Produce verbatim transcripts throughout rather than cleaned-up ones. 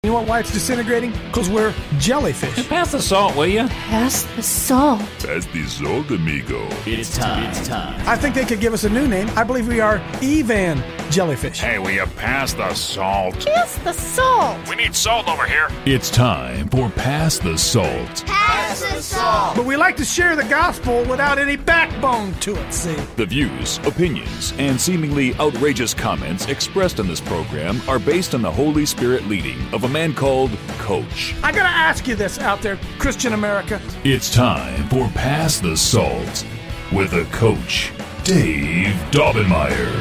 You know what, why it's disintegrating? Because we're jellyfish. Pass the salt, will you? Pass the salt. Pass the salt, amigo. It's time. It's time. I think they could give us a new name. I believe we are Evan Jellyfish. Hey, will you pass the salt? Pass the salt. We need salt over here. It's time for Pass the Salt. Pass the salt. But we like to share the gospel without any backbone to it, see? The views, opinions, and seemingly outrageous comments expressed in this program are based on the Holy Spirit leading of a man called Coach. I gotta ask you this out there, Christian America. It's time for Pass the Salt with a Coach, Dave Daubenmire.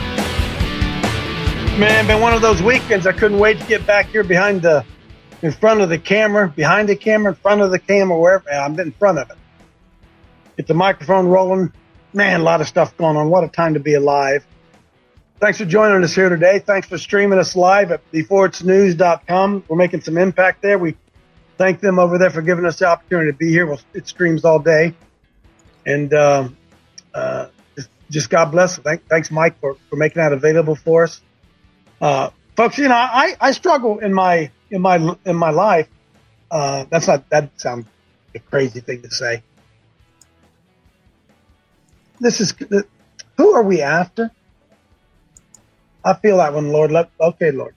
Man, been one of those weekends. I couldn't wait to get back here behind the, in front of the camera, behind the camera, in front of the camera, wherever. I'm in front of it. Get the microphone rolling. Man, a lot of stuff going on. What a time to be alive. Thanks for joining us here today. Thanks for streaming us live at before it's news dot com. We're making some impact there. We thank them over there for giving us the opportunity to be here. Well, it streams all day. And uh, uh, just, just God bless. Thank, thanks, Mike, for, for making that available for us. Uh, folks, you know, I, I struggle in my in my in my life. Uh, that's not that sounds a crazy thing to say. This is who are we after? I feel that one, Lord. Let, okay, Lord.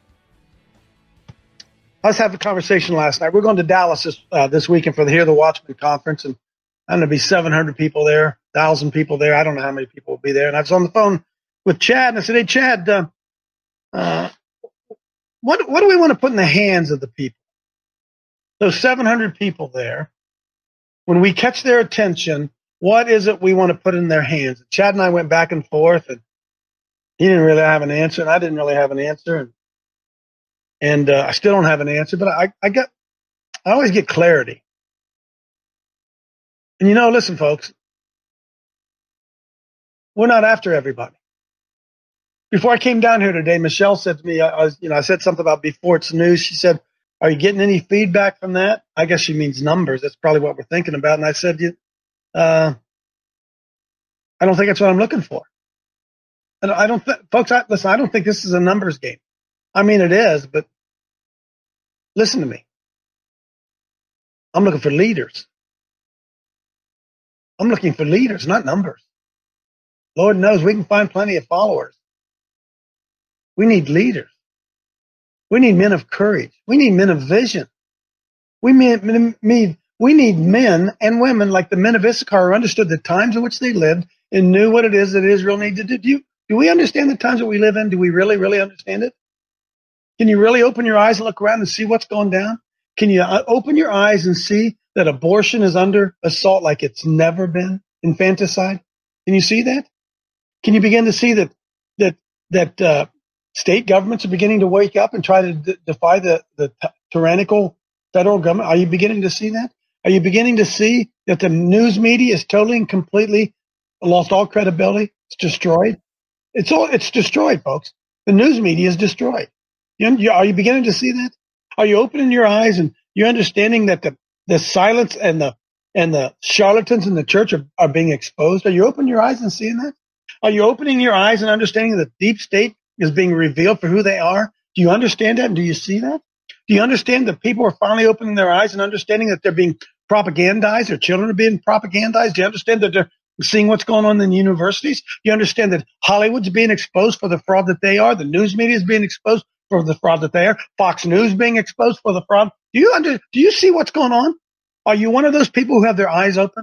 I was having a conversation last night. We're going to Dallas this, uh, this weekend for the Hear the Watchman conference, and I'm going to be seven hundred people there, one thousand people there. I don't know how many people will be there. And I was on the phone with Chad, and I said, hey, Chad, uh, uh, what, what do we want to put in the hands of the people? Those seven hundred people there, when we catch their attention, what is it we want to put in their hands? And Chad and I went back and forth, and he didn't really have an answer, and I didn't really have an answer, and and uh, I still don't have an answer. But I, I get, I always get clarity. And you know, listen, folks, we're not after everybody. Before I came down here today, Michelle said to me, I, I was, you know, I said something about before it's news. She said, "Are you getting any feedback from that?" I guess she means numbers. That's probably what we're thinking about. And I said, uh, "I don't think that's what I'm looking for." And I don't, th- folks, I, listen, I don't think this is a numbers game. I mean, it is, but listen to me. I'm looking for leaders. I'm looking for leaders, not numbers. Lord knows we can find plenty of followers. We need leaders. We need men of courage. We need men of vision. We need, we need men and women like the men of Issachar who understood the times in which they lived and knew what it is that Israel needed to do. Do we understand the times that we live in? Do we really, really understand it? Can you really open your eyes and look around and see what's going down? Can you open your eyes and see that abortion is under assault like it's never been? Infanticide? Can you see that? Can you begin to see that that that uh, state governments are beginning to wake up and try to d- defy the, the t- tyrannical federal government? Are you beginning to see that? Are you beginning to see that the news media is totally and completely lost all credibility? It's destroyed. It's all, it's destroyed, folks. The news media is destroyed. You, you, are you beginning to see that? Are you opening your eyes and you're understanding that the, the silence and the, and the charlatans in the church are, are being exposed? Are you opening your eyes and seeing that? Are you opening your eyes and understanding that the deep state is being revealed for who they are? Do you understand that? And do you see that? Do you understand that people are finally opening their eyes and understanding that they're being propagandized? Their children are being propagandized? Do you understand that they're seeing what's going on in the universities? You understand that Hollywood's being exposed for the fraud that they are. The news media is being exposed for the fraud that they are. Fox News being exposed for the fraud. Do you under, do you see what's going on? Are you one of those people who have their eyes open?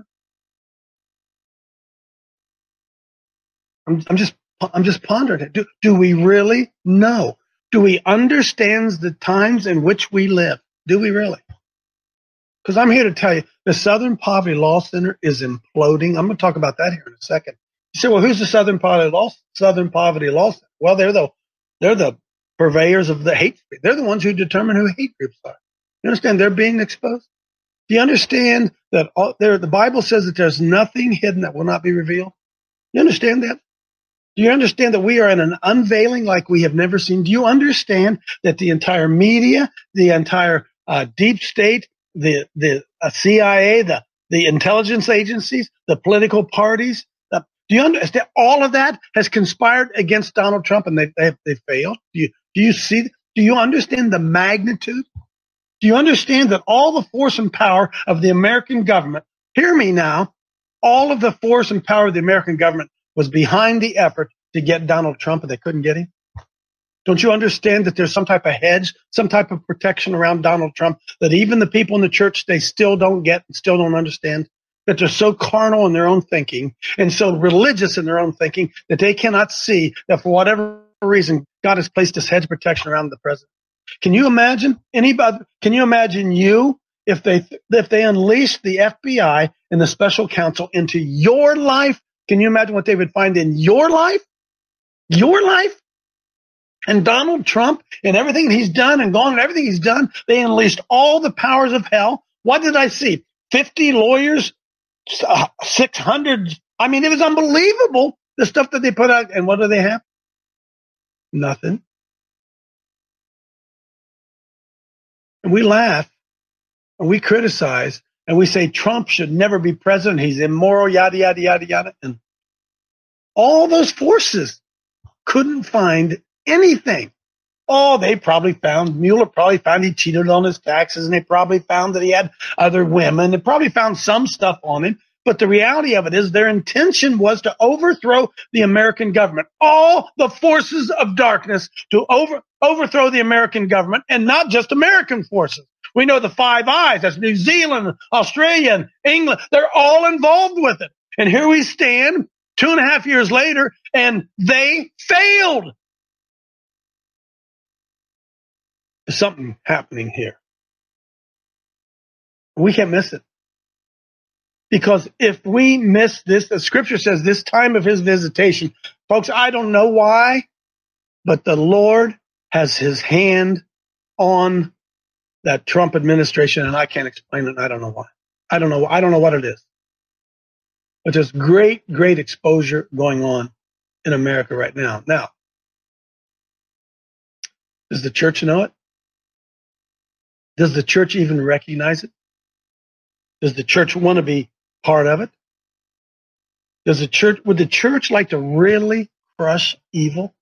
I'm, I'm just, I'm just pondering it. Do, do we really know? Do we understand the times in which we live? Do we really? Because I'm here to tell you, the Southern Poverty Law Center is imploding. I'm going to talk about that here in a second. You say, well, who's the Southern Poverty Law, Southern Poverty Law Center? Well, they're the, they're the purveyors of the hate. They're the ones who determine who hate groups are. You understand they're being exposed? Do you understand that all, there, the Bible says that there's nothing hidden that will not be revealed? You understand that? Do you understand that we are in an unveiling like we have never seen? Do you understand that the entire media, the entire uh, deep state, the the uh, C I A, the the intelligence agencies, the political parties, the, do you understand all of that has conspired against Donald Trump and they they they failed? Do you do you see Do you understand the magnitude? Do you understand that all the force and power of the American government, hear me now, all of the force and power of the American government was behind the effort to get Donald Trump, and they couldn't get him? Don't you understand that there's some type of hedge, some type of protection around Donald Trump that even the people in the church, they still don't get and still don't understand? That they're so carnal in their own thinking and so religious in their own thinking that they cannot see that for whatever reason, God has placed this hedge of protection around the president. Can you imagine anybody? Can you imagine you if they if they unleashed the F B I and the special counsel into your life? Can you imagine what they would find in your life? Your life? And Donald Trump and everything he's done and gone and everything he's done, they unleashed all the powers of hell. What did I see? fifty lawyers, six hundred. I mean, it was unbelievable, the stuff that they put out. And what do they have? Nothing. And we laugh and we criticize and we say Trump should never be president. He's immoral, yada, yada, yada, yada. And all those forces couldn't find anything. Oh, they probably found, Mueller probably found he cheated on his taxes, and they probably found that he had other women. They probably found some stuff on him. But the reality of it is their intention was to overthrow the American government. All the forces of darkness to over, overthrow the American government, and not just American forces. We know the Five Eyes, that's New Zealand, Australia, and England. They're all involved with it. And here we stand two and a half years later, and they failed. There's something happening here. We can't miss it. Because if we miss this, the scripture says this time of his visitation, folks, I don't know why, but the Lord has his hand on that Trump administration, and I can't explain it, and I don't know why. I don't know. I don't know what it is. But there's great, great exposure going on in America right now. Now, does the church know it? Does the church even recognize it? Does the church want to be part of it? Does the church, would the church like to really crush evil?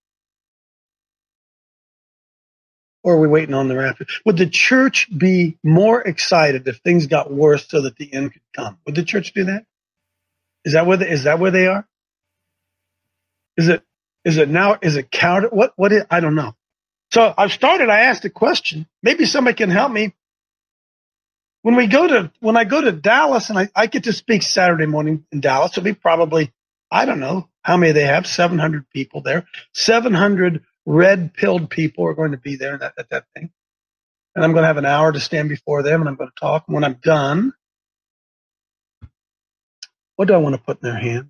Or are we waiting on the rapture? Would the church be more excited if things got worse so that the end could come? Would the church do that? Is that where they, is that where they are? Is it, is it now, is it counter? What, what is, I don't know. So I've started, I asked a question. Maybe somebody can help me. When we go to, when I go to Dallas, and I, I get to speak Saturday morning in Dallas, it'll be probably, I don't know how many they have, seven hundred people there. seven hundred red-pilled people are going to be there at that, at that thing. And I'm going to have an hour to stand before them, and I'm going to talk. And when I'm done, what do I want to put in their hand?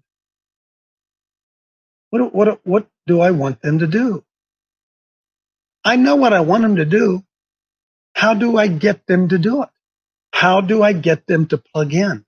What, what, what do I want them to do? I know what I want them to do. How do I get them to do it? How do I get them to plug in?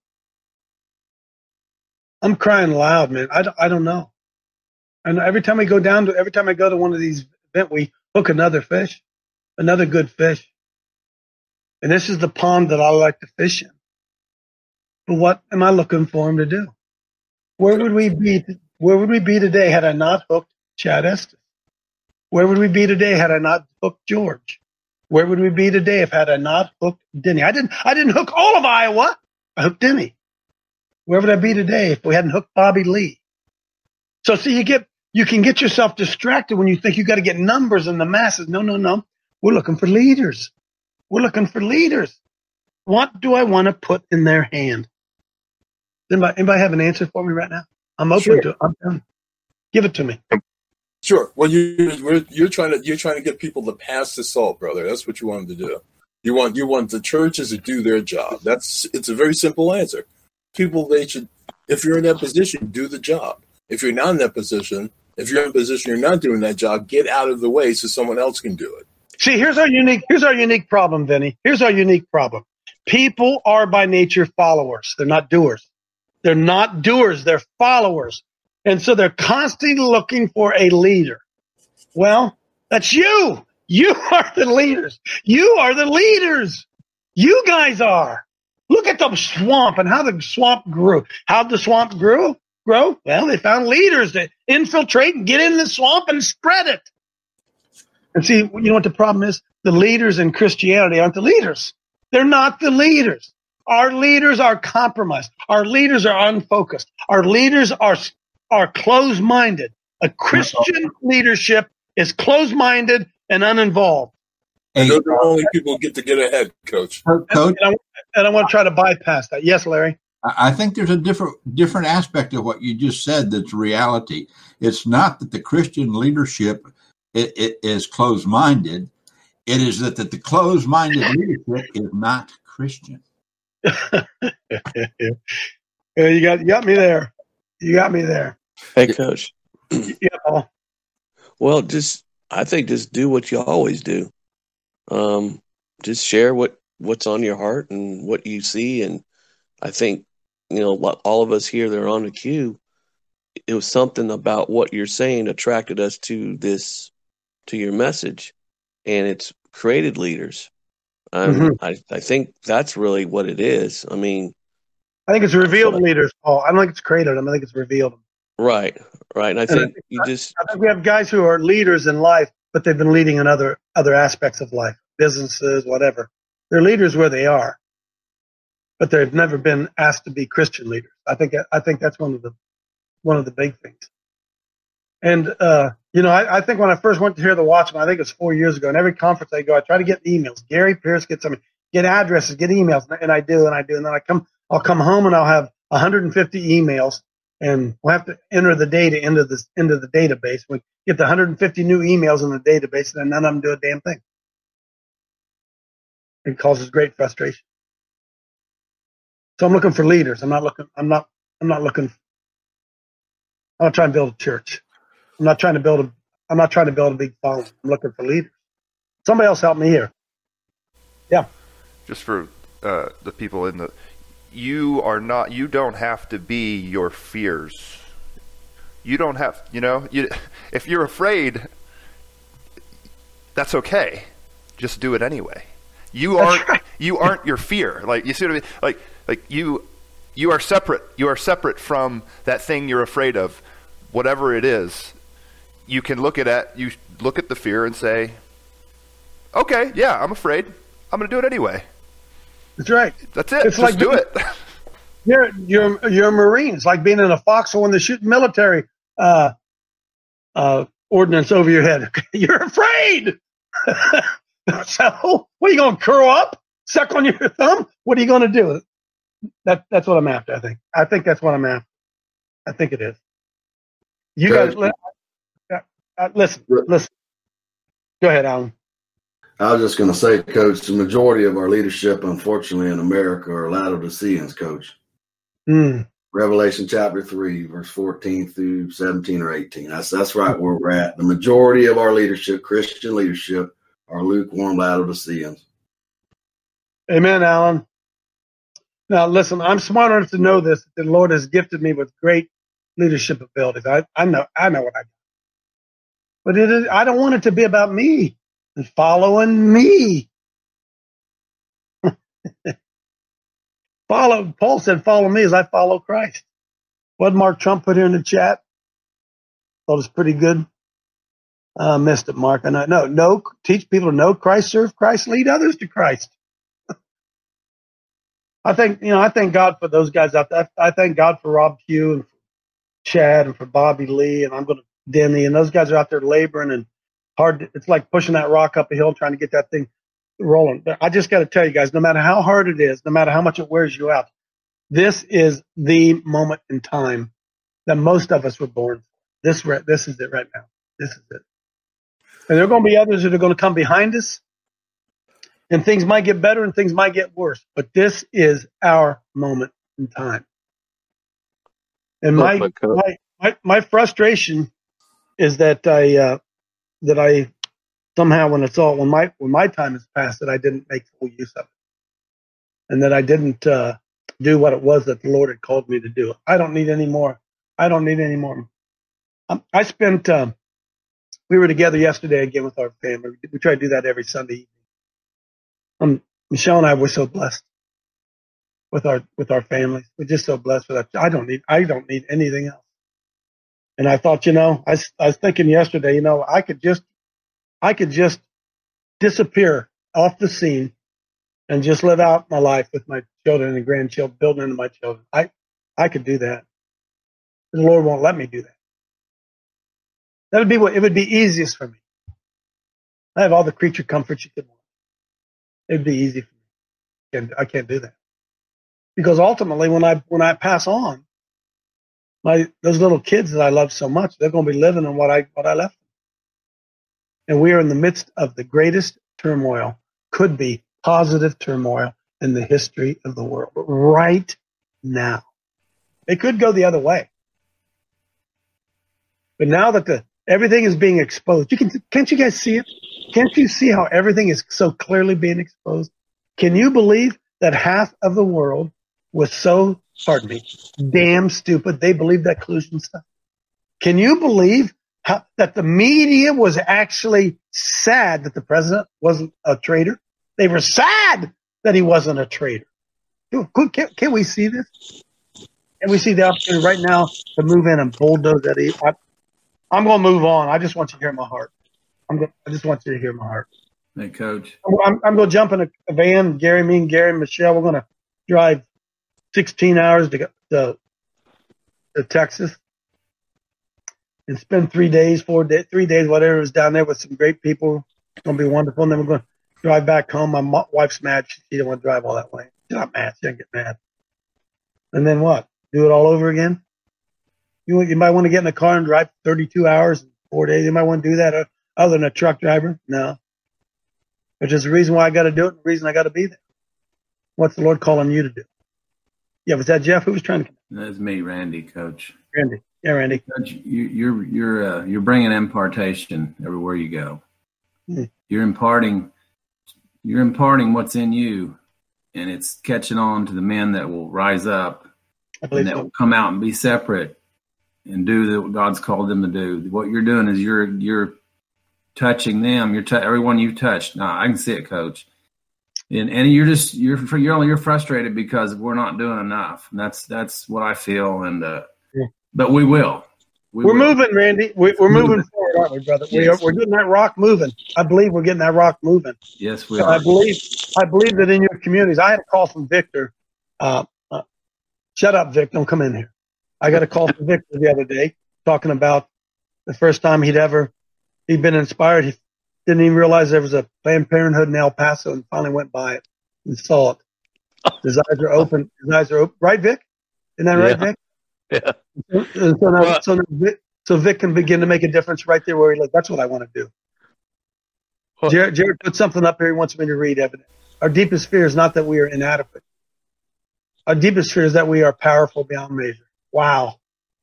I'm crying loud, man. I don't, I don't know. And every time we go down to, every time I go to one of these events, we hook another fish, another good fish. And this is the pond that I like to fish in. But what am I looking for him to do? Where would we be? Where would we be today had I not hooked Chad Estes? Where would we be today had I not hooked George? Where would we be today if had I not hooked Denny? I didn't. I didn't hook all of Iowa. I hooked Denny. Where would I be today if we hadn't hooked Bobby Lee? So, see, you get you can get yourself distracted when you think you got to get numbers in the masses. No, no, no. We're looking for leaders. We're looking for leaders. What do I want to put in their hand? Anybody, anybody have an answer for me right now? I'm open sure. to it. I'm done. Give it to me. Sure. Well, you, you're trying to you're trying to get people to pass the salt, brother. That's what you wanted to do. You want you want the churches to do their job. That's it's a very simple answer. People, they should, if you're in that position, do the job. If you're not in that position, if you're in a position you're not doing that job, get out of the way so someone else can do it. See, here's our unique here's our unique problem, Vinny. Here's our unique problem. People are by nature followers. They're not doers. They're not doers. They're followers. And so they're constantly looking for a leader. Well, that's you. You are the leaders. You are the leaders. You guys are. Look at the swamp and how the swamp grew. How'd the swamp grew? grow? Well, they found leaders that infiltrate and get in the swamp and spread it. And see, you know what the problem is? The leaders in Christianity aren't the leaders. They're not the leaders. Our leaders are compromised. Our leaders are unfocused. Our leaders are are closed-minded. A Christian leadership is closed-minded and uninvolved. And those are the only people who get to get ahead, Coach. Coach, and, and, I, and I want to try to bypass that. Yes, Larry? I think there's a different different aspect of what you just said that's reality. It's not that the Christian leadership it, it is closed-minded. It is that, that the closed-minded leadership is not Christian. yeah, you got you got me there. You got me there. Hey, Coach. Yeah, Paul. Well, just I think just do what you always do. Um, just share what, what's on your heart and what you see. And I think, you know, all of us here that are on the queue, it was something about what you're saying attracted us to this, to your message, and it's created leaders. Um, mm-hmm. I, I think that's really what it is. I mean, I think it's revealed leaders, Paul. I don't think it's created them. I think it's revealed them. Right, right. And I think, and I think you I, just. I think we have guys who are leaders in life, but they've been leading in other other aspects of life, businesses, whatever. They're leaders where they are, but they've never been asked to be Christian leaders. I think I think that's one of the one of the big things. And uh, you know, I, I think when I first went to hear the Watchman, I think it was four years ago. And every conference I go, I try to get emails. Gary Pierce gets some, get addresses, get emails, and I do, and I do, and then I come, I'll come home and I'll have one hundred fifty emails, and we'll have to enter the data into this into the database. We get the one hundred fifty new emails in the database, and then none of them do a damn thing. It causes great frustration. So I'm looking for leaders. I'm not looking. I'm not. I'm not looking. I'm not trying to build a church. I'm not trying to build a. I'm not trying to build a big following. I'm looking for leaders. Somebody else help me here. Yeah. Just for uh, the people in the, you are not. You don't have to be your fears. You don't have. You know. You, if you're afraid, that's okay. Just do it anyway. You aren't. Right. You aren't your fear. Like you see what I mean. Like like you. You are separate. You are separate from that thing you're afraid of, whatever it is. You can look at it. You look at the fear and say, "Okay, yeah, I'm afraid. I'm going to do it anyway." That's right. That's it. It's Just like do being, it. You're you're you're a Marine. It's like being in a foxhole when they're shooting military uh, uh, ordnance over your head. You're afraid. So, what are you going to curl up, suck on your thumb? What are you going to do? That that's what I'm after. I think. I think that's what I'm after. I think it is. You Coach, guys, li- uh, listen, listen. Go ahead, Alan. I was just going to say, Coach, the majority of our leadership, unfortunately, in America are Laodiceans, Coach. Mm. Revelation chapter three, verse fourteen through seventeen or eighteen. That's that's right where we're at. The majority of our leadership, Christian leadership, are lukewarm Laodiceans. Amen, Alan. Now, listen, I'm smart enough to know this. The Lord has gifted me with great leadership abilities. I, I know, I know what I do. But it is, I don't want it to be about me and following me. Follow. Paul said, "Follow me as I follow Christ." What Mark Trump put here in the chat? Thought it was pretty good. Uh, missed it, Mark. And I know, no, teach people to know Christ, serve Christ, lead others to Christ. I think, you know, I thank God for those guys out there. I thank God for Rob Pugh and for Chad and for Bobby Lee, and I'm going to Denny, and those guys are out there laboring and hard. To, it's like pushing that rock up a hill, trying to get that thing rolling. But I just got to tell you guys, no matter how hard it is, no matter how much it wears you out, this is the moment in time that most of us were born for. This, this is it right now. This is it. And there are going to be others that are going to come behind us. And things might get better and things might get worse. But this is our moment in time. And my oh my, my, my, my frustration is that I uh, that I somehow when it's all when my when my time has passed that I didn't make full use of it. And that I didn't uh, do what it was that the Lord had called me to do. I don't need any more. I don't need any more. Um, I spent um, we were together yesterday again with our family. We try to do that every Sunday evening. Um, Michelle and I were so blessed with our with our families. We're just so blessed with that. I don't need I don't need anything else. And I thought, you know, I, I was thinking yesterday, you know, I could just I could just disappear off the scene and just live out my life with my children and grandchildren, building into my children. I, I could do that. The Lord won't let me do that. That would be what it would be easiest for me. I have all the creature comforts you could want. It would be easy for me. And I can't do that. Because ultimately, when I when I pass on, my those little kids that I love so much, they're going to be living in what I what I left them. And we are in the midst of the greatest turmoil, could be positive turmoil in the history of the world right now. It could go the other way, but now that the everything is being exposed, you can can't you guys see it? Can't you see how everything is so clearly being exposed? Can you believe that half of the world was so, pardon me, damn stupid they believed that collusion stuff? Can you believe how, that the media was actually sad that the president wasn't a traitor? They were sad that he wasn't a traitor. Can, can we see this? Can we see the opportunity right now to move in and bulldoze that? I, I'm going to move on. I just want you to hear my heart. I'm going, I just want you to hear my heart. Hey, Coach. I'm, I'm going to jump in a, a van. Gary, me and Gary and Michelle, we're going to drive sixteen hours to go to, to Texas and spend three days, four days, three days, whatever it is down there with some great people. It's going to be wonderful. And then we're going to drive back home. My mo- wife's mad. She, she didn't want to drive all that way. She's not mad. She doesn't get mad. And then what? Do it all over again? You, you might want to get in a car and drive thirty-two hours in four days. You might want to do that other than a truck driver? No. Which is the reason why I got to do it and the reason I got to be there. What's the Lord calling you to do? Yeah, was that Jeff? Who was trying to come? That's me, Randy, Coach. Randy. Yeah, Randy. Coach, you, you're you're uh, you're bringing impartation everywhere you go. Hmm. You're imparting you're imparting what's in you, and it's catching on to the men that will rise up and that so. will come out and be separate and do what God's called them to do. What you're doing is you're you're touching them. You're t- everyone you've touched. No, I can see it, Coach. And and you're just you're you're you're frustrated because we're not doing enough. And that's that's what I feel. And uh, yeah. But we will. We we're will. moving, Randy. We, we're moving forward, aren't we, brother? Yes. We are, we're getting that rock moving. I believe we're getting that rock moving. Yes, we so are. I believe I believe that in your communities. I had a call from Victor. Uh, uh, shut up, Vic. Don't come in here. I got a call from Victor the other day talking about the first time he'd ever he'd been inspired. He didn't even realize there was a Planned Parenthood in El Paso, and finally went by it and saw it. His eyes are open. His eyes are open. Right, Vic? Isn't that right, Yeah. Vic? Yeah. So, so, now, so, now Vic, so Vic can begin to make a difference right there where he lives. That's what I want to do. Jared, Jared put something up here he wants me to read, evidence. Our deepest fear is not that we are inadequate. Our deepest fear is that we are powerful beyond measure. Wow.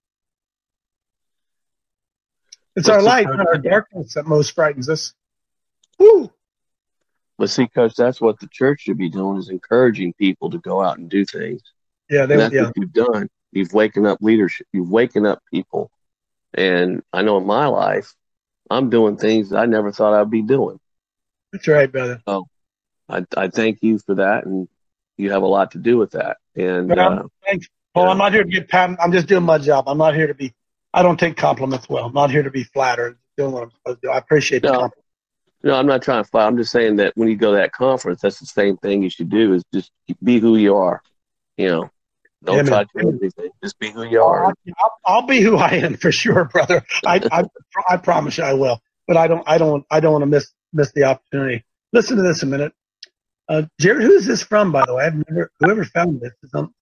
It's What's our the light, purpose? not our darkness that most frightens us. Woo! But see, Coach, that's what the church should be doing, is encouraging people to go out and do things. Yeah, they, And that's yeah. what you've done. You've waken up leadership. You've waken up people. And I know in my life, I'm doing things that I never thought I'd be doing. That's right, brother. So I, I thank you for that, and you have a lot to do with that. And But uh, I'm, thanks, Paul. I'm not here to get pat. I'm just doing my job. I'm not here to be. I don't take compliments well. I'm not here to be flattered. Doing what I'm supposed to do. I appreciate the No. compliment. no, I'm not trying to fight. I'm just saying that when you go to that conference, that's the same thing you should do, is just be who you are. You know, don't Amen. try to do anything. Just be who you are. I'll, I'll, I'll be who I am for sure, brother. I, I I promise you I will. But I don't I don't I don't want to miss miss the opportunity. Listen to this a minute, uh, Jared. Who is this from, by the way? I've never whoever found this. Is on,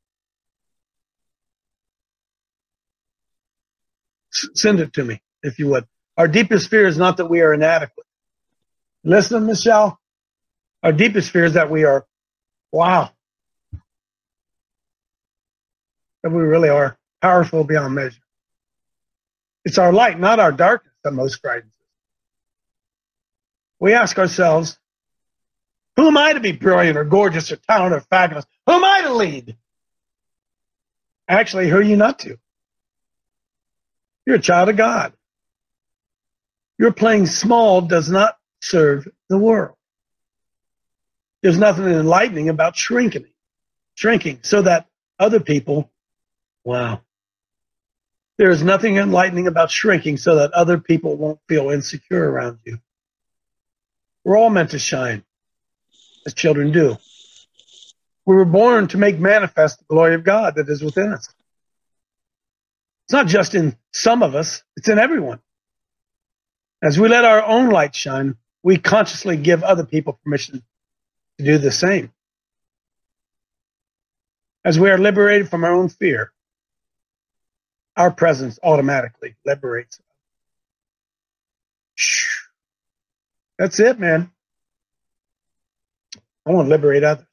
send it to me if you would. Our deepest fear is not that we are inadequate. Listen, Michelle. Our deepest fear is that we are, wow, that we really are powerful beyond measure. It's our light, not our darkness, that most frightens us. We ask ourselves, who am I to be brilliant or gorgeous or talented or fabulous? Who am I to lead? Actually, who are you not to? You're a child of God. Your playing small does not serve the world. There's nothing enlightening about shrinking, shrinking so that other people, wow. There is nothing enlightening about shrinking so that other people won't feel insecure around you. We're all meant to shine, as children do. We were born to make manifest the glory of God that is within us. It's not just in some of us, it's in everyone. As we let our own light shine, we consciously give other people permission to do the same. As we are liberated from our own fear, our presence automatically liberates. That's it, man. I want to liberate others.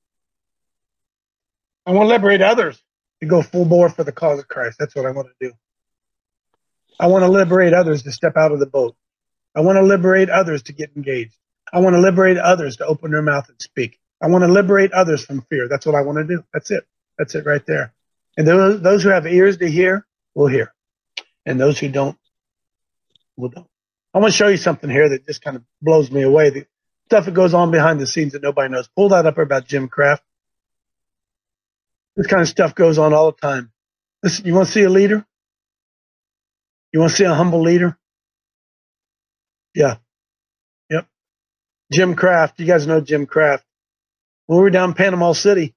I want to liberate others to go full bore for the cause of Christ. That's what I want to do. I want to liberate others to step out of the boat. I want to liberate others to get engaged. I want to liberate others to open their mouth and speak. I want to liberate others from fear. That's what I want to do. That's it. That's it right there. And those, those who have ears to hear will hear. And those who don't will don't. I want to show you something here that just kind of blows me away. The stuff that goes on behind the scenes that nobody knows. Pull that up about Jim Kraft. This kind of stuff goes on all the time. Listen, you want to see a leader? You want to see a humble leader? Yeah. Yep. Jim Kraft. You guys know Jim Kraft. When we were down in Panama City,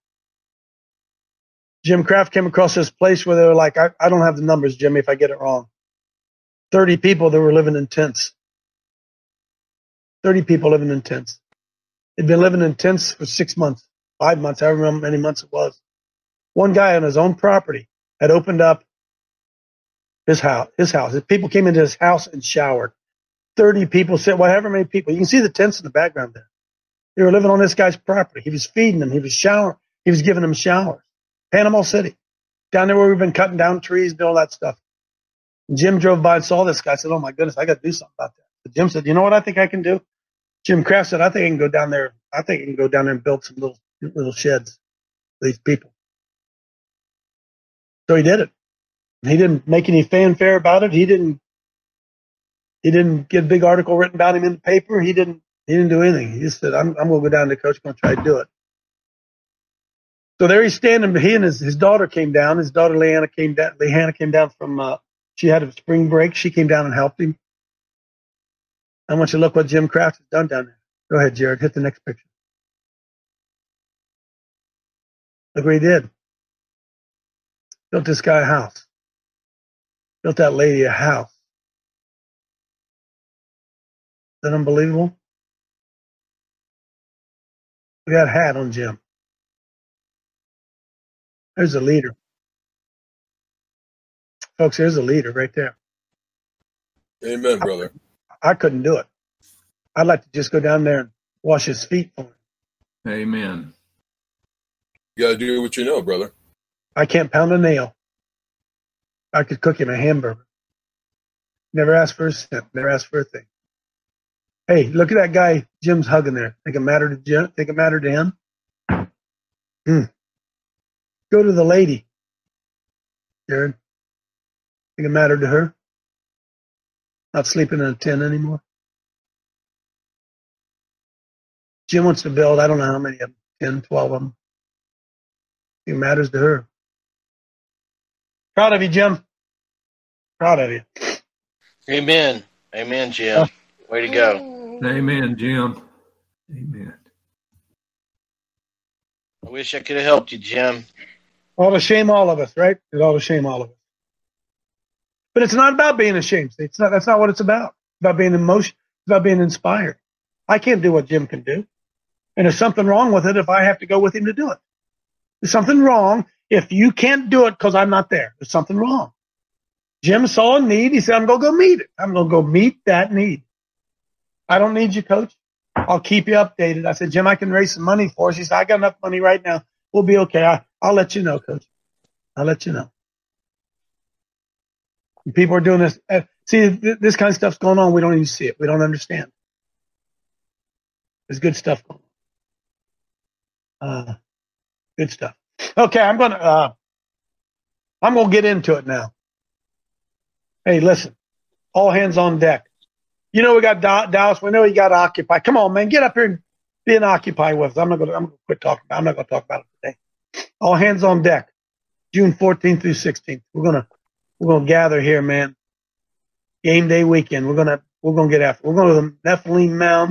Jim Kraft came across this place where they were like, I, I don't have the numbers, Jimmy, if I get it wrong. thirty people that were living in tents. thirty people living in tents. They'd been living in tents for six months, five months, however many months it was. One guy on his own property had opened up his house. His house. People came into his house and showered. thirty people said, whatever many people. You can see the tents in the background there. They were living on this guy's property. He was feeding them. He was showering. He was giving them showers. Panama City. Down there where we've been cutting down trees and all that stuff. And Jim drove by and saw this guy. I said, oh, my goodness, I got to do something about that. But Jim said, you know what I think I can do? Jim Kraft said, I think I can go down there. I think I can go down there and build some little little sheds for these people. So he did it. He didn't make any fanfare about it. He didn't He didn't get a big article written about him in the paper. He didn't He didn't do anything. He just said, I'm, I'm going to go down to the coach. I'm going to try to do it. So there he's standing. He and his, his daughter came down. His daughter, Leanna, came down. Leanna came down from, uh, she had a spring break. She came down and helped him. I want you to look what Jim Kraft has done down there. Go ahead, Jared. Hit the next picture. Look what he did. Built this guy a house. Built that lady a house. Is that unbelievable? We got a hat on Jim. There's a leader. Folks, there's a leader right there. Amen, brother. I, I couldn't do it. I'd like to just go down there and wash his feet for him. Amen. You got to do what you know, brother. I can't pound a nail. I could cook him a hamburger. Never asked for a cent. Never asked for a thing. Hey, look at that guy Jim's hugging there. Think it mattered to Jim? Think it mattered to him? Hmm. Go to the lady, Jared. Think it mattered to her? Not sleeping in a tent anymore? Jim wants to build, I don't know how many of them, ten, twelve of them. Think it matters to her. Proud of you, Jim. Proud of you. Amen. Amen, Jim. Way to go. Amen, Jim. Amen. I wish I could have helped you, Jim. All to shame all of us, right? It ought to shame all of us. But it's not about being ashamed. It's not. That's not what it's about. It's about being emotion. It's about being inspired. I can't do what Jim can do. And there's something wrong with it if I have to go with him to do it. There's something wrong if you can't do it because I'm not there. There's something wrong. Jim saw a need. He said, I'm going to go meet it. I'm going to go meet that need. I don't need you, coach. I'll keep you updated. I said, Jim, I can raise some money for us. He said, I got enough money right now. We'll be okay. I, I'll let you know, coach. I'll let you know. And people are doing this. Uh, see, th- this kind of stuff's going on. We don't even see it. We don't understand. There's good stuff going on. Uh, good stuff. Okay, I'm gonna. Uh, I'm gonna get into it now. Hey, listen. All hands on deck. You know we got da- Dallas. We know you got Occupy. Come on, man. Get up here and be an Occupy with us. I'm not gonna. I'm gonna quit talking about. I'm not gonna talk about it today. All hands on deck. June fourteenth through sixteenth. We're gonna. We're gonna gather here, man. Game day weekend. We're gonna. We're gonna get after. We're going to the Nephilim Mounds.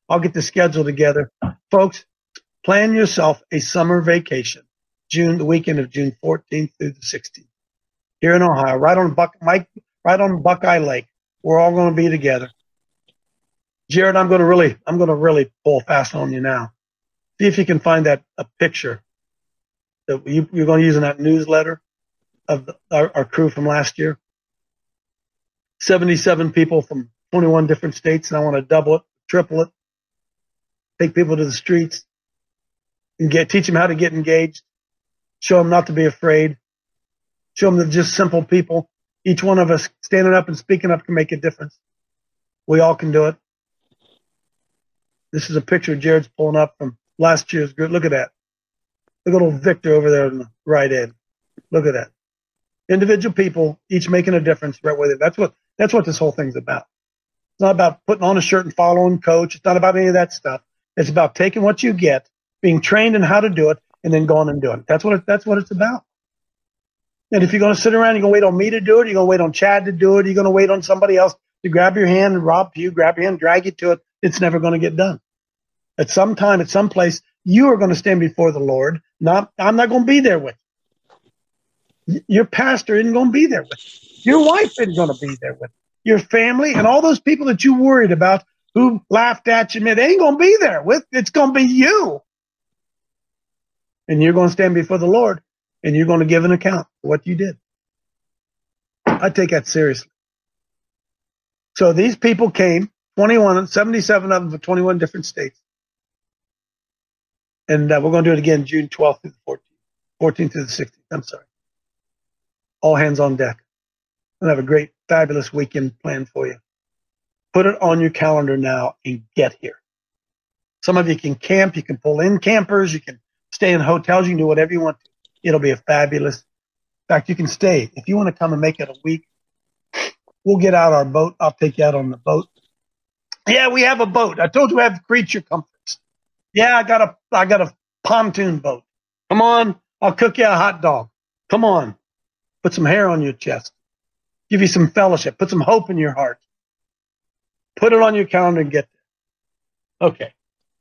I'll get the schedule together. Folks, plan yourself a summer vacation, June, the weekend of June fourteenth through the sixteenth, here in Ohio, right on Buck, Mike, right on Buckeye Lake. We're all going to be together. Jared, I'm going to really, I'm going to really pull fast on you now. See if you can find that a picture that you, you're going to use in that newsletter of the, our, our crew from last year. seventy-seven people from twenty-one different states, and I want to double it, triple it. Take people to the streets and get teach them how to get engaged. Show them not to be afraid. Show them that just simple people. Each one of us standing up and speaking up can make a difference. We all can do it. This is a picture Jared's pulling up from last year's group. Look at that. Look at old Victor over there on the right end. Look at that. Individual people, each making a difference right with it. That's what that's what this whole thing's about. It's not about putting on a shirt and following coach. It's not about any of that stuff. It's about taking what you get, being trained in how to do it, and then going and doing it. That's what it, that's what it's about. And if you're going to sit around, you're going to wait on me to do it, you're going to wait on Chad to do it, you're going to wait on somebody else to grab your hand and rob you, grab your hand, drag you to it, it's never going to get done. At some time, at some place, you are going to stand before the Lord. Not, I'm not going to be there with you. Your pastor isn't going to be there with you. Your wife isn't going to be there with you. Your family and all those people that you worried about who laughed at you, they ain't going to be there with. It's going to be you. And you're going to stand before the Lord, and you're going to give an account for what you did. I take that seriously. So these people came, twenty-one, seventy-seven of them from twenty-one different states. And uh, we're going to do it again June twelfth through the fourteenth, fourteenth through the sixteenth. I'm sorry. All hands on deck. We'll have a great, fabulous weekend planned for you. Put it on your calendar now and get here. Some of you can camp. You can pull in campers. You can stay in hotels. You can do whatever you want to. It'll be a fabulous. In fact, you can stay. If you want to come and make it a week, we'll get out our boat. I'll take you out on the boat. Yeah, we have a boat. I told you we have creature comforts. Yeah, I got a, I got a pontoon boat. Come on. I'll cook you a hot dog. Come on. Put some hair on your chest. Give you some fellowship. Put some hope in your heart. Put it on your calendar and get there. Okay.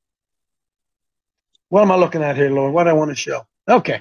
What am I looking at here, Lord? What do I want to show? Okay.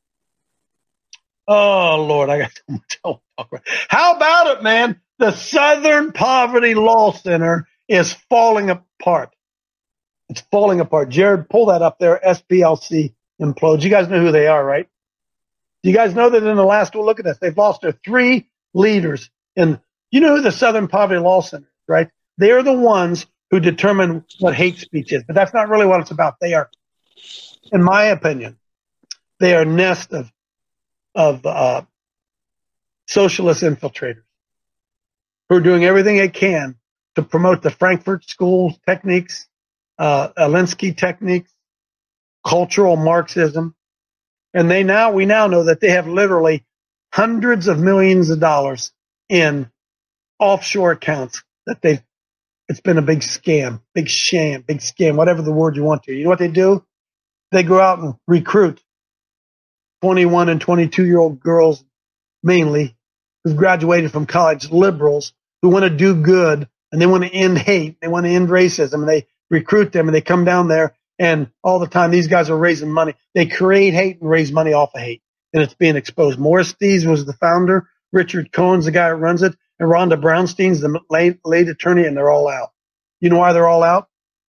Oh, Lord, I got so much to talk about. How about it, man? The Southern Poverty Law Center is falling apart. It's falling apart. Jared, pull that up there. S P L C implodes. You guys know who they are, right? Do you guys know that in the last, well, look at this. They've lost their three leaders. And you know who the Southern Poverty Law Center is, right? They're the ones who determine what hate speech is. But that's not really what it's about. They are, in my opinion, they are a nest of, of uh, socialist infiltrators who are doing everything they can to promote the Frankfurt School techniques, uh, Alinsky techniques, cultural Marxism. And they now, we now know that they have literally hundreds of millions of dollars in offshore accounts that they've, it's been a big scam, big sham, big scam, whatever the word you want to. You know what they do? They go out and recruit twenty-one and twenty-two year old girls, mainly, who've graduated from college, liberals, who want to do good and they want to end hate. They want to end racism, and they recruit them and they come down there, and all the time these guys are raising money. They create hate and raise money off of hate, and it's being exposed. Morris Steves was the founder. Richard Cohen's the guy that runs it. And Rhonda Brownstein's the late, late attorney, and they're all out. You know why they're all out?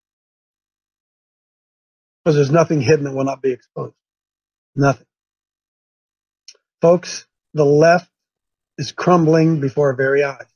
Because there's nothing hidden that will not be exposed. Nothing. Folks, the left is crumbling before our very eyes.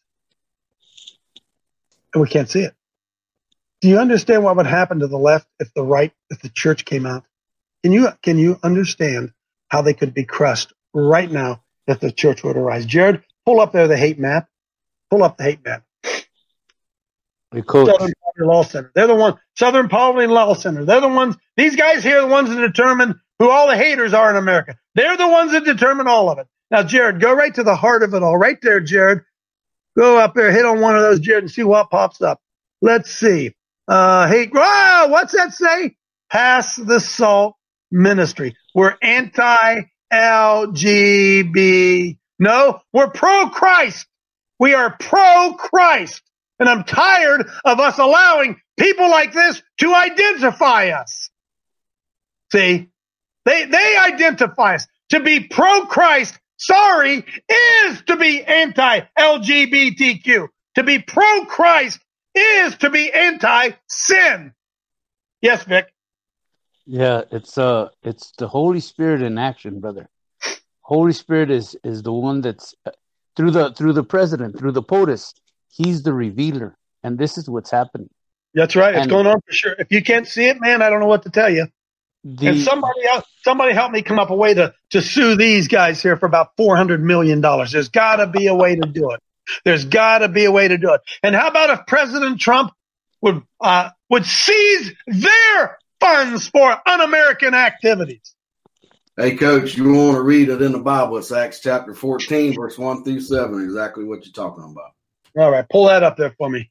And we can't see it. Do you understand what would happen to the left if the right, if the church came out? Can you, can you understand how they could be crushed right now if the church were to rise? Jared, pull up there the hate map. Pull up the hate map. Hey, Coach. Southern Poverty Law Center. They're the ones. Southern Poverty Law Center. They're the ones. These guys here are the ones that determine who all the haters are in America. They're the ones that determine all of it. Now, Jared, go right to the heart of it all. Right there, Jared. Go up there, hit on one of those, Jared, and see what pops up. Let's see. Uh, hate. Oh, what's that say? Pass the Salt Ministry. We're anti-L G B. No, we're pro-Christ. We are pro-Christ. And I'm tired of us allowing people like this to identify us. See, they, they identify us. To be pro-Christ, sorry, is to be anti-L G B T Q. To be pro-Christ is to be anti-sin. Yes, Vic. Yeah, it's uh, it's the Holy Spirit in action, brother. Holy Spirit is is the one that's uh, through the through the president, through the POTUS. He's the revealer, and this is what's happening. That's right. It's And going on for sure. If you can't see it, man, I don't know what to tell you. the And somebody else, somebody help me come up with a way to, to sue these guys here for about four hundred million dollars. There's got to be a way to do it. There's got to be a way to do it. And how about if President Trump would uh, would seize their funds for un-American activities? Hey, Coach, you want to read it in the Bible? It's Acts chapter fourteen, verse one through seven, exactly what you're talking about. All right, pull that up there for me.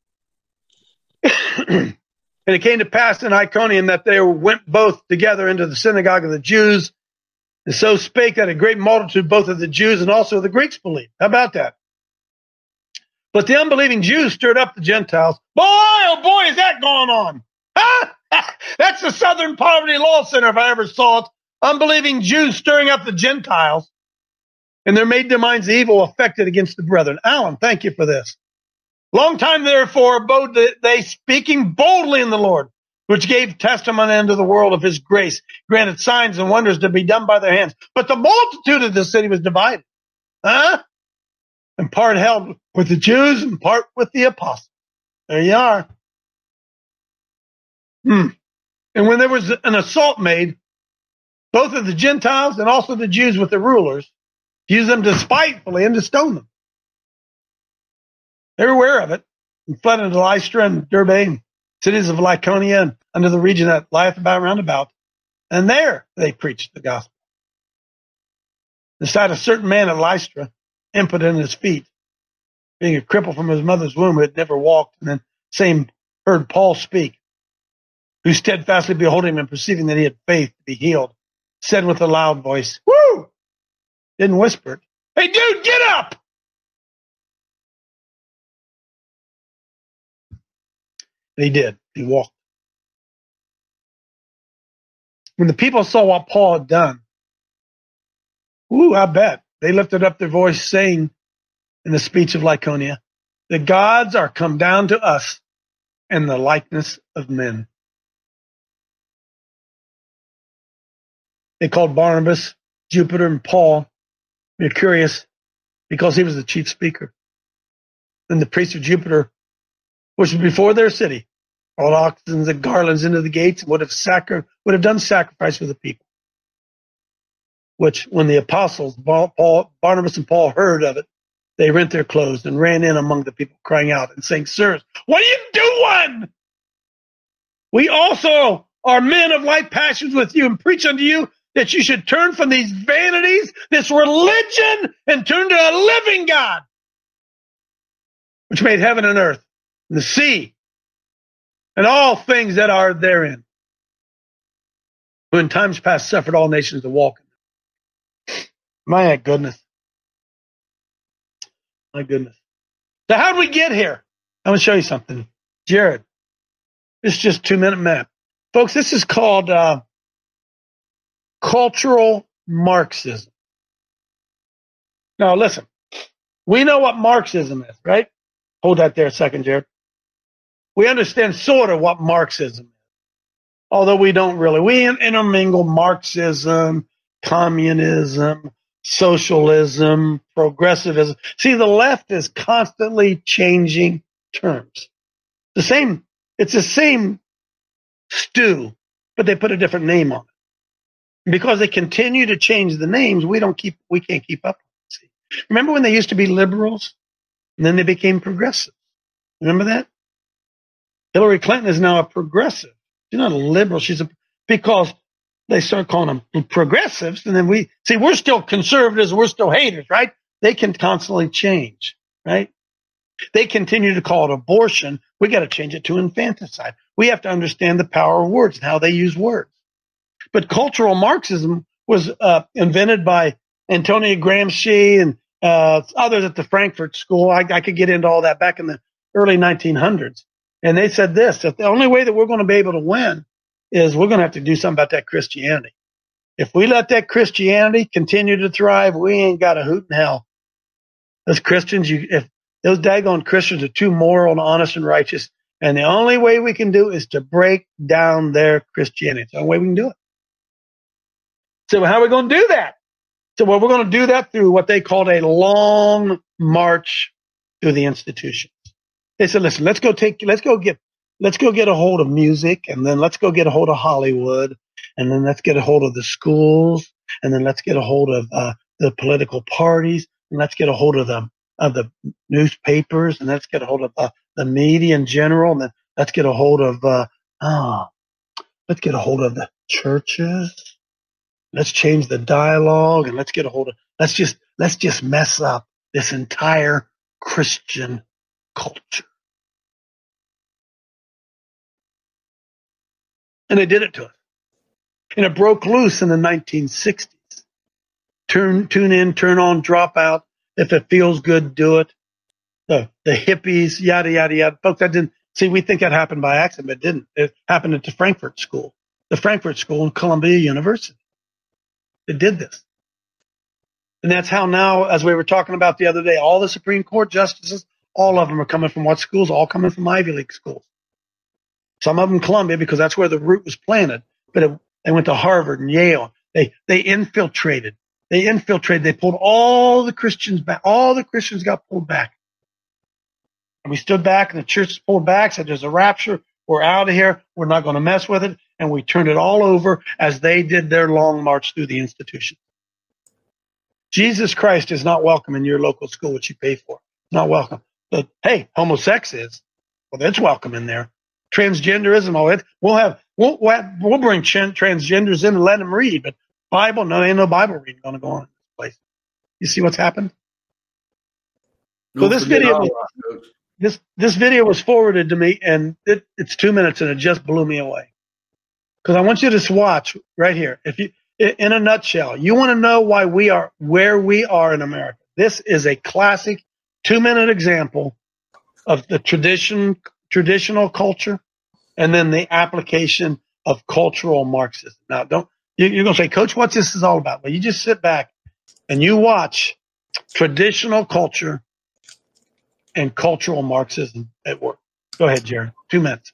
And it came to pass in Iconium that they went both together into the synagogue of the Jews, and so spake that a great multitude both of the Jews and also the Greeks believed. How about that? But the unbelieving Jews stirred up the Gentiles. Boy, oh boy, is that going on? Huh? That's the Southern Poverty Law Center if I ever saw it. Unbelieving Jews stirring up the Gentiles, and there made their minds evil affected against the brethren. Alan, thank you for this. Long time, therefore, abode they, speaking boldly in the Lord, which gave testimony unto the world of his grace, granted signs and wonders to be done by their hands. But the multitude of the city was divided. Huh? And part held with the Jews and part with the apostles. There you are. Hmm. And when there was an assault made, both of the Gentiles and also the Jews with the rulers used them despitefully and to stone them. They were aware of it and fled into Lystra and Derbe, cities of Lycaonia, and under the region that lieth about round about. And there they preached the gospel. Beside a certain man at Lystra, impotent in his feet, being a cripple from his mother's womb, who had never walked, and then same heard Paul speak, who steadfastly beholding him and perceiving that he had faith to be healed, said with a loud voice, woo! Didn't whisper it. Hey, dude, get up! And he did. He walked. When the people saw what Paul had done, ooh, I bet they lifted up their voice, saying in the speech of Lycaonia, the gods are come down to us in the likeness of men. They called Barnabas, Jupiter, and Paul Mercurius because he was the chief speaker. Then the priest of Jupiter, which was before their city, brought oxen and garlands into the gates and would have sacri- would have done sacrifice for the people. Which, when the apostles, Paul, Barnabas and Paul, heard of it, they rent their clothes and ran in among the people, crying out and saying, sirs, what are you doing? We also are men of like passions with you, and preach unto you that you should turn from these vanities, this religion, and turn to a living God, which made heaven and earth, and the sea, and all things that are therein, who in times past suffered all nations to walk in them. My goodness. My goodness. So how did we get here? I'm going to show you something. Jared, this is just a two-minute map. Folks, this is called uh, cultural Marxism. Now, listen. We know what Marxism is, right? Hold that there a second, Jared. We understand sort of what Marxism is, although we don't really. We intermingle Marxism, communism, socialism, progressivism. See, the left is constantly changing terms. The same, it's the same stew, but they put a different name on it. Because they continue to change the names, we don't keep, we can't keep up. See, remember when they used to be liberals, and then they became progressive? Remember that? Hillary Clinton is now a progressive. She's not a liberal. She's a, because they start calling them progressives, and then we see we're still conservatives, we're still haters, right? They can constantly change, right? They continue to call it abortion. We got to change it to infanticide. We have to understand the power of words and how they use words. But cultural Marxism was uh, invented by Antonio Gramsci and uh, others at the Frankfurt School. I, I could get into all that back in the early nineteen hundreds. And they said this, that the only way that we're going to be able to win is we're going to have to do something about that Christianity. If we let that Christianity continue to thrive, we ain't got a hoot in hell. As Christians, you, if those daggone Christians are too moral and honest and righteous, and the only way we can do it is to break down their Christianity. It's the only way we can do it. So how are we going to do that? So well, we're going to do that through what they called a long march through the institutions. They said, listen, let's go take, let's go get, let's go get a hold of music, and then let's go get a hold of Hollywood, and then let's get a hold of the schools, and then let's get a hold of uh, the political parties, and let's get a hold of the of the newspapers, and let's get a hold of uh, the media in general, and then let's get a hold of uh, oh, let's get a hold of the churches. Let's change the dialogue, and let's get a hold of let's just let's just mess up this entire Christian culture. And they did it to us. And it broke loose in the nineteen sixties. Turn, tune in, turn on, drop out. If it feels good, do it. The, the hippies, yada, yada, yada. Folks, that didn't, see, we think that happened by accident, but it didn't. It happened at the Frankfurt School, the Frankfurt School and Columbia University. It did this. And that's how now, as we were talking about the other day, all the Supreme Court justices, all of them are coming from what schools? All coming from Ivy League schools. Some of them Columbia, because that's where the root was planted. But it, they went to Harvard and Yale. They they infiltrated. They infiltrated. They pulled all the Christians back. All the Christians got pulled back. And we stood back, and the church pulled back, said there's a rapture. We're out of here. We're not going to mess with it. And we turned it all over as they did their long march through the institution. Jesus Christ is not welcome in your local school, which you pay for. Not welcome. But, hey, homosex is. Well, that's welcome in there. Transgenderism, all that. We'll have, we'll, we'll bring transgenders in and let them read, but Bible, no, ain't no Bible reading going to go on in this place. You see what's happened? So Don't this forget video, all was, that, Coach. this this video was forwarded to me, and it, it's two minutes, and it just blew me away. Because I want you to just watch right here. If you, in a nutshell, you want to know why we are where we are in America. This is a classic two-minute example of the tradition, traditional culture, and then the application of cultural Marxism. Now, don't you, you're going to say, Coach, what's this is all about? Well, you just sit back and you watch traditional culture and cultural Marxism at work. Go ahead, Jared. Two minutes.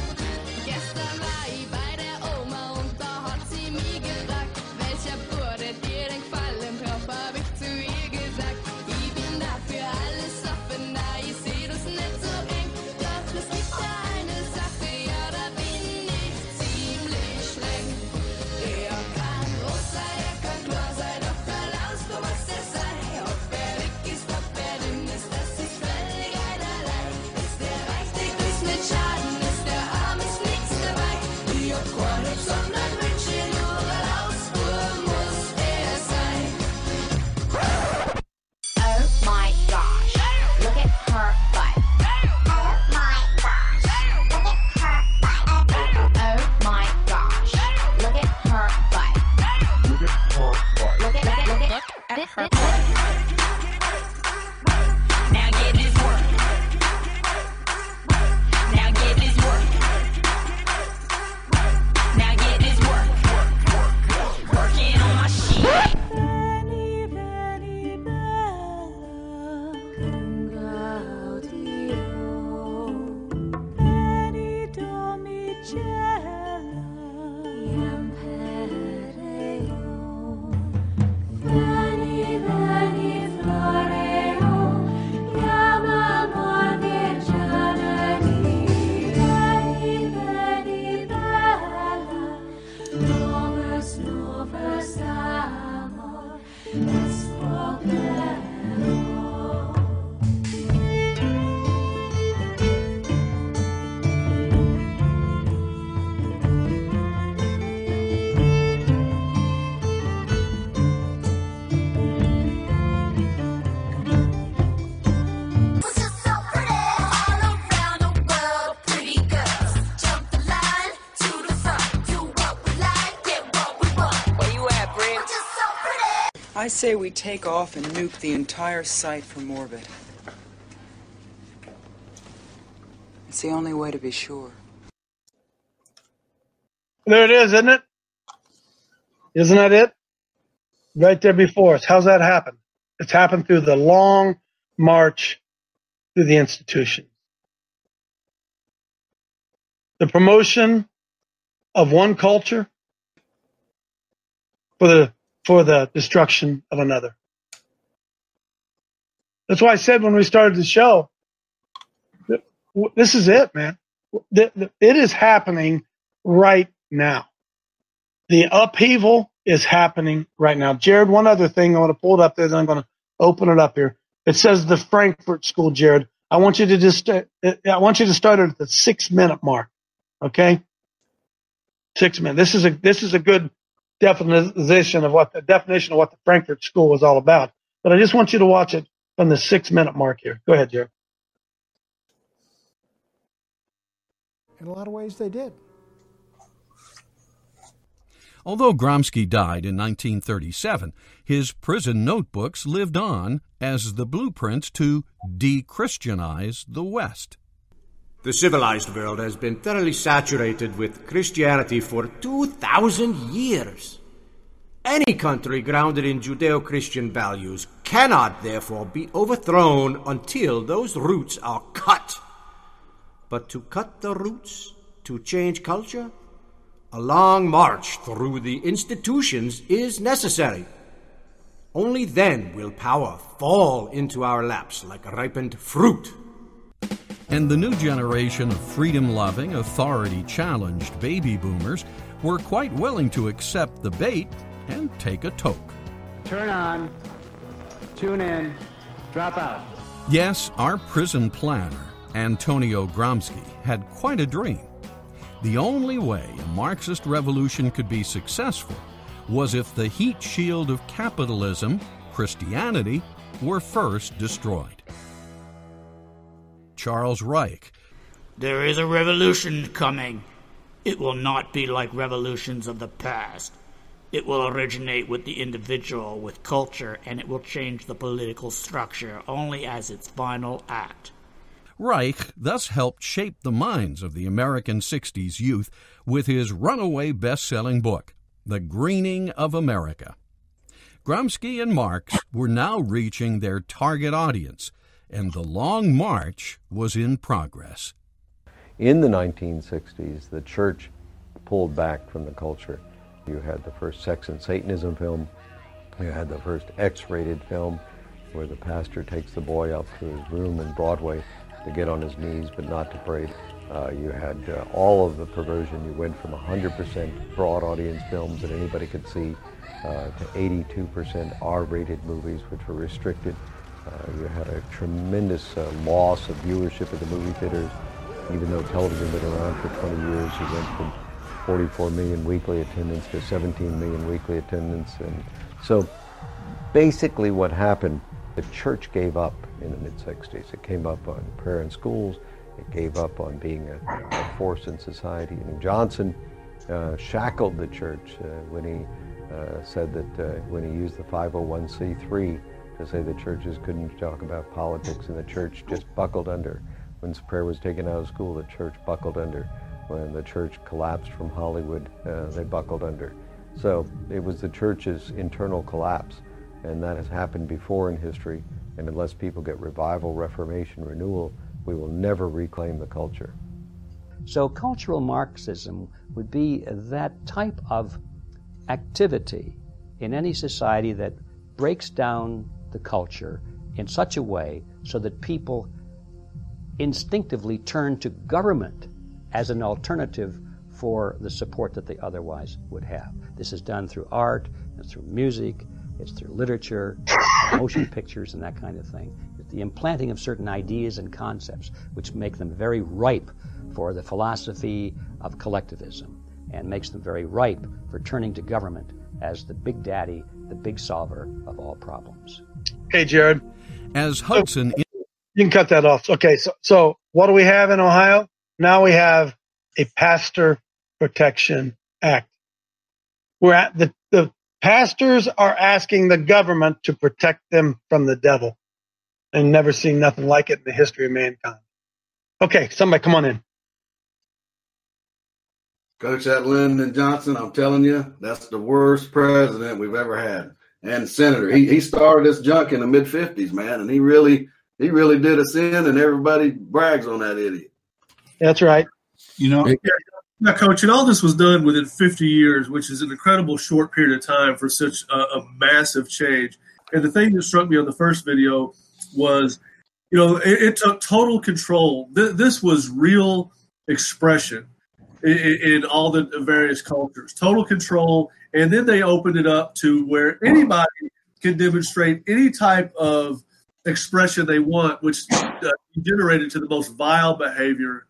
I say we take off and nuke the entire site from orbit. It's the only way to be sure. There it is, isn't it? Isn't that it? Right there before us. How's that happen? It's happened through the long march through the institution. The promotion of one culture for the for the destruction of another. That's why I said when we started the show, this is it, man. It is happening right now. The upheaval is happening right now. Jared, one other thing, I want to pull it up there, then I'm going to open it up here. It says the Frankfurt School, Jared. I want you to just, uh, I want you to start at the six minute mark. Okay? Six minutes. This is a, this is a good definition of what the definition of what the Frankfurt School was all about. But I just want you to watch it from the six minute mark here. Go ahead, Jared. In a lot of ways, they did. Although Gramsci died in nineteen thirty-seven, his prison notebooks lived on as the blueprint to de-Christianize the West. The civilized world has been thoroughly saturated with Christianity for two thousand years. Any country grounded in Judeo-Christian values cannot, therefore, be overthrown until those roots are cut. But to cut the roots, to change culture, a long march through the institutions is necessary. Only then will power fall into our laps like ripened fruit. And the new generation of freedom-loving, authority-challenged baby boomers were quite willing to accept the bait and take a toke. Turn on, tune in, drop out. Yes, our prison planner, Antonio Gramsci, had quite a dream. The only way a Marxist revolution could be successful was if the heat shield of capitalism, Christianity, were first destroyed. Charles Reich. There is a revolution coming. It will not be like revolutions of the past. It will originate with the individual, with culture, and it will change the political structure only as its final act. Reich thus helped shape the minds of the American sixties youth with his runaway best-selling book, The Greening of America. Gramsci and Marx were now reaching their target audience, and the long march was in progress. In the nineteen sixties, the church pulled back from the culture. You had the first Sex and Satanism film. You had the first X-rated film where the pastor takes the boy up to his room in Broadway to get on his knees but not to pray. Uh, you had uh, all of the perversion. You went from one hundred percent broad audience films that anybody could see uh, to eighty-two percent R-rated movies, which were restricted. Uh, you had a tremendous uh, loss of viewership at the movie theaters. Even though television had been around for twenty years, you went from forty-four million weekly attendance to seventeen million weekly attendance. And so basically what happened, the church gave up in the mid-sixties. It gave up on prayer in schools. It gave up on being a, a force in society. And Johnson uh, shackled the church uh, when he uh, said that uh, when he used the five oh one c three to say the churches couldn't talk about politics, and the church just buckled under. When prayer was taken out of school, the church buckled under. When the church collapsed from Hollywood, uh, they buckled under. So it was the church's internal collapse, and that has happened before in history. And unless people get revival, reformation, renewal, we will never reclaim the culture. So cultural Marxism would be that type of activity in any society that breaks down the culture in such a way so that people instinctively turn to government as an alternative for the support that they otherwise would have. This is done through art, it's through music, it's through literature, motion pictures, and that kind of thing. It's the implanting of certain ideas and concepts which make them very ripe for the philosophy of collectivism and makes them very ripe for turning to government as the big daddy, the big solver of all problems. Hey, Jared. As Hudson... So, you can cut that off. Okay, so, so what do we have in Ohio? Now we have a Pastor Protection Act. We're at the, the pastors are asking the government to protect them from the devil. And never seen nothing like it in the history of mankind. Okay, somebody come on in. Coach, that Lyndon Johnson, I'm telling you, that's the worst president we've ever had. And senator, he he started this junk in the mid fifties, man, and he really he really did us in, and everybody brags on that idiot. That's right. You know, yeah, now, Coach, and all this was done within fifty years, which is an incredible short period of time for such a, a massive change. And the thing that struck me on the first video was, you know, it, it took total control. Th- this was real expression in, in all the various cultures, total control. And then they opened it up to where anybody can demonstrate any type of expression they want, which uh, generated to the most vile behavior,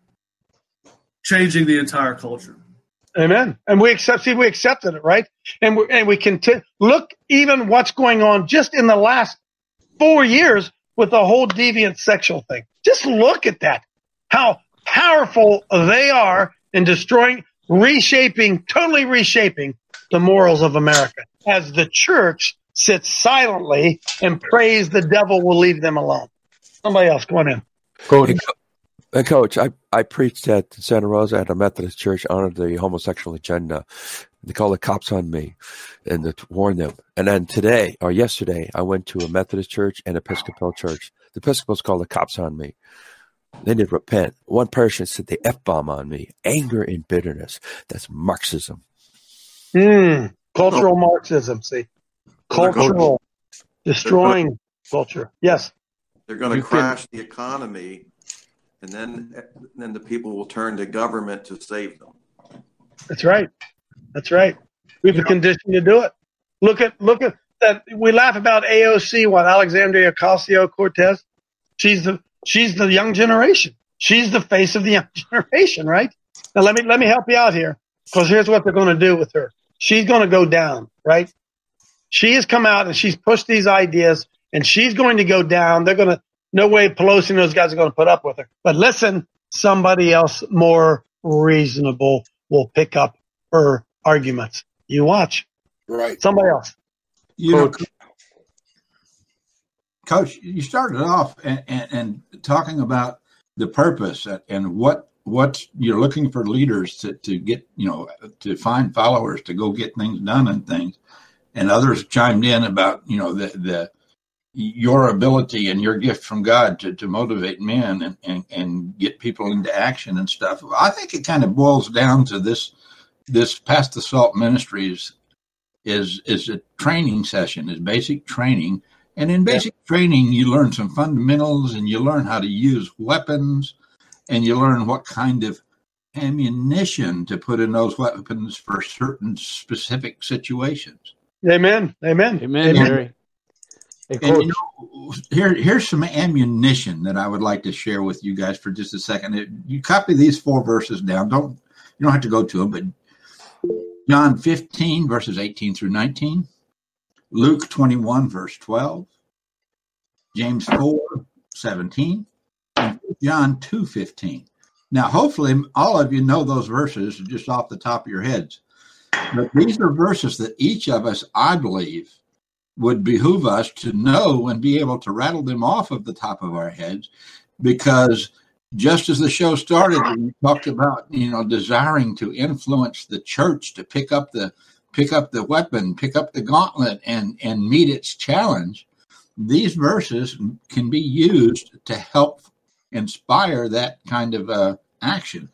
changing the entire culture. Amen. And we accept, see, we accepted it, right? And we, and we continue. Look, even what's going on just in the last four years with the whole deviant sexual thing. Just look at that. How powerful they are in destroying, reshaping, totally reshaping the morals of America as the church sits silently and prays the devil will leave them alone. Somebody else, go on in. Coach, uh, Coach I, I preached at Santa Rosa at a Methodist church on the homosexual agenda. They call the cops on me and to warn them. And then today or yesterday, I went to a Methodist church and Episcopal church. The Episcopals called the cops on me. They did repent. One person said the F-bomb on me. Anger and bitterness. That's Marxism. Mm, cultural oh. Marxism, see. Cultural, destroying culture. Yes. They're going to crash can... the economy, and then then the people will turn to government to save them. That's right. That's right. We have a condition to do it. Look at look at that. We laugh about A O C, what Alexandria Ocasio-Cortez. She's the she's the young generation. She's the face of the young generation, right? Now let me let me help you out here, because here's what they're going to do with her. She's going to go down, right? She has come out and she's pushed these ideas, and she's going to go down. They're going to, no way Pelosi and those guys are going to put up with her. But listen, somebody else more reasonable will pick up her arguments. You watch. Right. Somebody else. You know, Coach, you started off and, and, and talking about the purpose and what what you're looking for leaders to, to get, you know, to find followers to go get things done and things. And others chimed in about, you know, the, the your ability and your gift from God to, to motivate men and, and, and get people into action and stuff. I think it kind of boils down to this, this Pass the Salt Ministries is, is a training session, is basic training. And in basic yeah. training, you learn some fundamentals and you learn how to use weapons and you learn what kind of ammunition to put in those weapons for certain specific situations. Amen. Amen. Amen, Larry. Hey, and, you know, here, here's some ammunition that I would like to share with you guys for just a second. You copy these four verses down. Don't you don't have to go to them, but John fifteen, verses eighteen through nineteen, Luke twenty-one, verse twelve, James four, seventeen, and John two, fifteen. Now, hopefully, all of you know those verses just off the top of your heads. But these are verses that each of us, I believe, would behoove us to know and be able to rattle them off of the top of our heads, because just as the show started, we talked about, you know, desiring to influence the church to pick up the pick up the weapon, pick up the gauntlet, and and meet its challenge. These verses can be used to help inspire that kind of uh, action.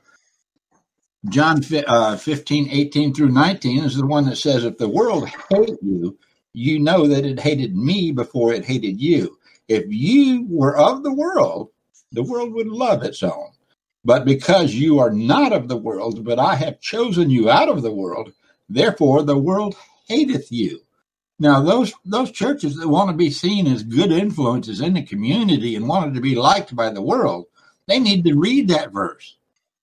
John uh, fifteen, eighteen through nineteen is the one that says, if the world hate you, you know that it hated me before it hated you. If you were of the world, the world would love its own. But because you are not of the world, but I have chosen you out of the world, therefore the world hateth you. Now, those those churches that want to be seen as good influences in the community and wanted to be liked by the world, they need to read that verse.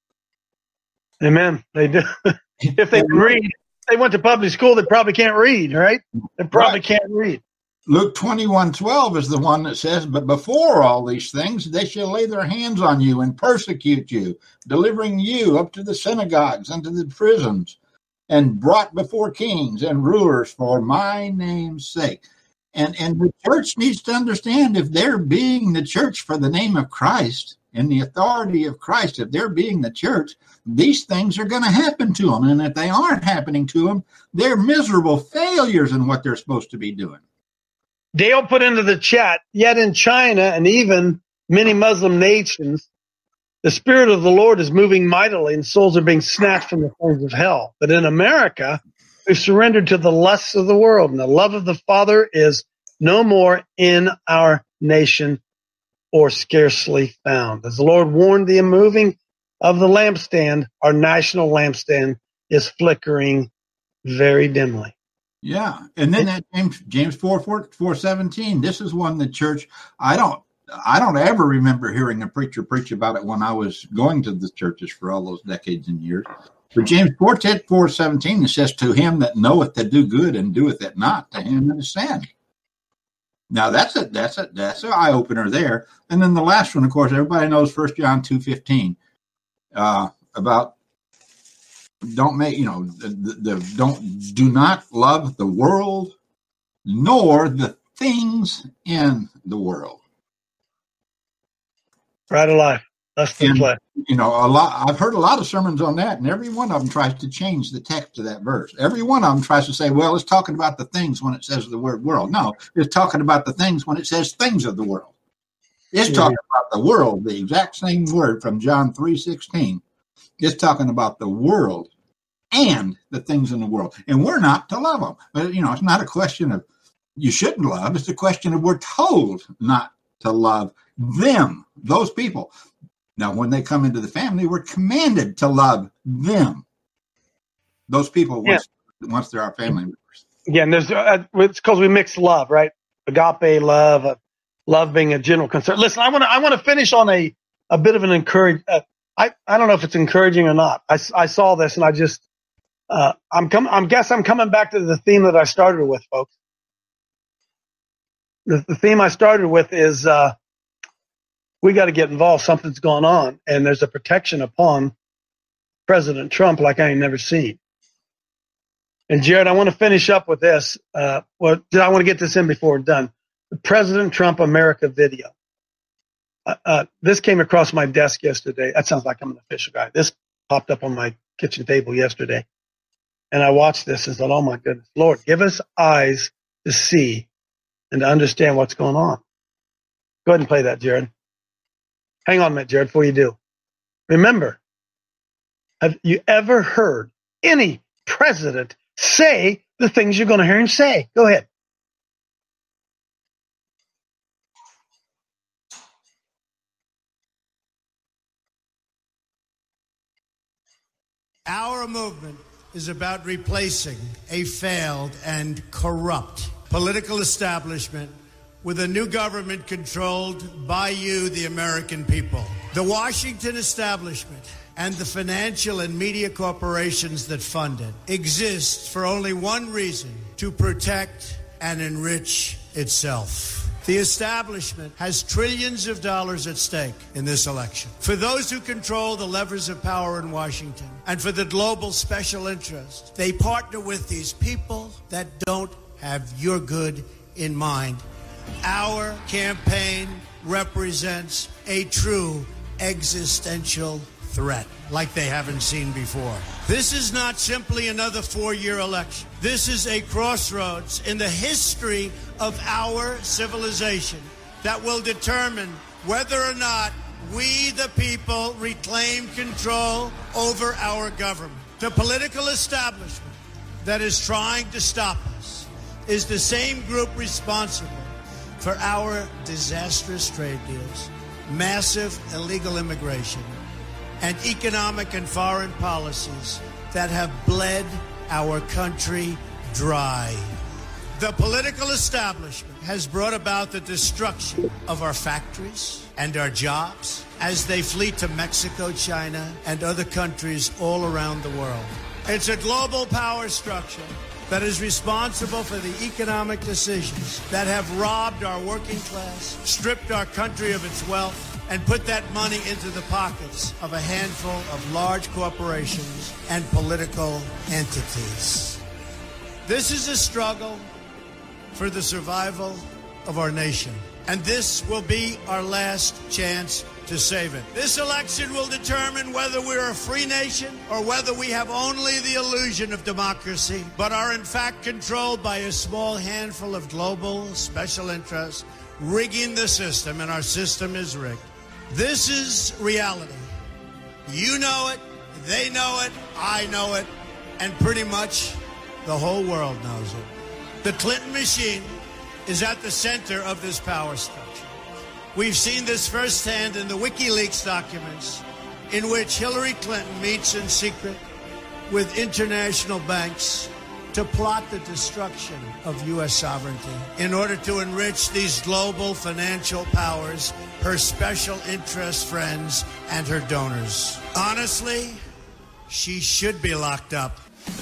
Amen. They do. If they can read, they went to public school, they probably can't read, right? They probably right. can't read. Luke twenty-one twelve is the one that says, but before all these things, they shall lay their hands on you and persecute you, delivering you up to the synagogues and to the prisons, and brought before kings and rulers for my name's sake. And, and the church needs to understand, if they're being the church for the name of Christ and the authority of Christ, if they're being the church, these things are going to happen to them. And if they aren't happening to them, they're miserable failures in what they're supposed to be doing. Dale put into the chat, yet in China and even many Muslim nations, the Spirit of the Lord is moving mightily and souls are being snatched from the flames of hell. But in America, we've surrendered to the lusts of the world, and the love of the Father is no more in our nation or scarcely found. As the Lord warned, the moving of the lampstand, our national lampstand, is flickering very dimly. Yeah. And then that James, James four, four, four seventeen, this is one the church, I don't, I don't ever remember hearing a preacher preach about it when I was going to the churches for all those decades and years. But James four, four seventeen, it says, to him that knoweth to do good and doeth it not, to him that is sin. Now that's a that's a that's an eye opener there. And then the last one, of course, everybody knows First John two fifteen, uh, about don't make you know the, the, the don't do not love the world nor the things in the world. Right alive. That's the play. You know, a lot. I've heard a lot of sermons on that, and every one of them tries to change the text of that verse. Every one of them tries to say, "Well, it's talking about the things when it says the word world." No, it's talking about the things when it says things of the world. It's yeah. talking about the world, the exact same word from John three sixteen. It's talking about the world and the things in the world, and we're not to love them. But you know, it's not a question of you shouldn't love. It's a question of we're told not to love them, those people. Now, when they come into the family, we're commanded to love them. Those people, once, yeah. once they're our family members. Yeah, and there's uh, it's because we mix love, right? Agape love, uh, love being a general concern. Listen, I want to I want to finish on a, a bit of an encourage. Uh, I I don't know if it's encouraging or not. I, I saw this and I just uh, I'm com- I'm guess I'm coming back to the theme that I started with, folks. The, the theme I started with is. Uh, We got to get involved. Something's going on, and there's a protection upon President Trump like I ain't never seen. And Jared, I want to finish up with this. Uh, well, I want to get this in before we're done. The President Trump America video. Uh, uh, this came across my desk yesterday. That sounds like I'm an official guy. This popped up on my kitchen table yesterday, and I watched this and thought, "Oh my goodness, Lord, give us eyes to see and to understand what's going on." Go ahead and play that, Jared. Hang on a minute, Jared, before you do. Remember, have you ever heard any president say the things you're going to hear him say? Go ahead. Our movement is about replacing a failed and corrupt political establishment with a new government controlled by you, the American people. The Washington establishment and the financial and media corporations that fund it exist for only one reason: to protect and enrich itself. The establishment has trillions of dollars at stake in this election. For those who control the levers of power in Washington and for the global special interest, they partner with these people that don't have your good in mind. Our campaign represents a true existential threat like they haven't seen before. This is not simply another four-year election. This is a crossroads in the history of our civilization that will determine whether or not we, the people, reclaim control over our government. The political establishment that is trying to stop us is the same group responsible for our disastrous trade deals, massive illegal immigration, and economic and foreign policies that have bled our country dry. The political establishment has brought about the destruction of our factories and our jobs as they flee to Mexico, China, and other countries all around the world. It's a global power structure that is responsible for the economic decisions that have robbed our working class, stripped our country of its wealth, and put that money into the pockets of a handful of large corporations and political entities. This is a struggle for the survival of our nation. And this will be our last chance to save it. This election will determine whether we're a free nation or whether we have only the illusion of democracy, but are in fact controlled by a small handful of global special interests rigging the system, and our system is rigged. This is reality. You know it, they know it, I know it, and pretty much the whole world knows it. The Clinton machine is at the center of this power structure. We've seen this firsthand in the WikiLeaks documents, in which Hillary Clinton meets in secret with international banks to plot the destruction of U S sovereignty in order to enrich these global financial powers, her special interest friends, and her donors. Honestly, she should be locked up.